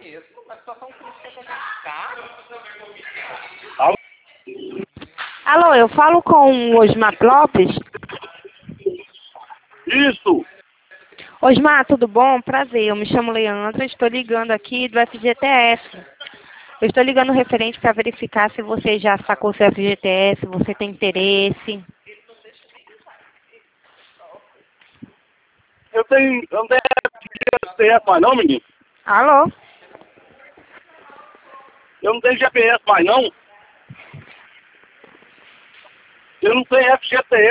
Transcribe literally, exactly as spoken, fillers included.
mesmo, uma situação crítica que a gente está. Alô? Alô, eu falo com o Osmar Lopes? Isso! Osmar, tudo bom? Prazer, eu me chamo Leandra, estou ligando aqui do F G T S. Eu estou ligando referente para verificar se você já sacou seu F G T S, se você tem interesse. Eu tenho. Eu não tenho G P S mais não, menino. Alô? Eu não tenho G P S mais não. Eu não tenho F G T S.